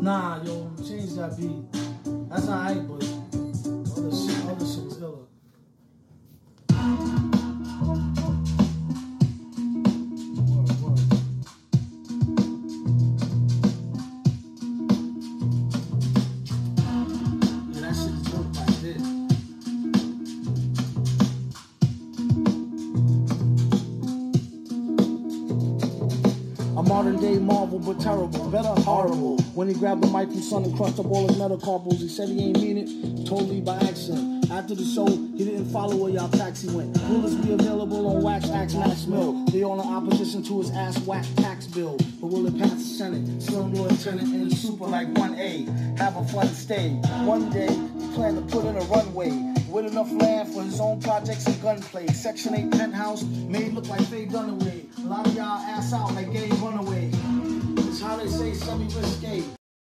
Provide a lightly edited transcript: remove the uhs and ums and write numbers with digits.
Nah, yo, change that beat. That's alright, but other shit is killer. A modern day marvel, but terrible, better horrible. When he grabbed the mic from Son and crushed up all his metacarpals, he said he ain't mean it, totally by accident. After the show, he didn't follow where y'all taxi went. Will this be available on Wax Axe Max Mill? They all in opposition to his ass whack tax bill. But will it pass the Senate? Slumlord tenant in the super like 1A. Have a fun stay. One day, he planned to put in a runway with enough land for his own projects and gunplay. Section 8 penthouse made look like Faye Dunaway. A lot of y'all ass out like gay runaway. It's how they say semi-risque.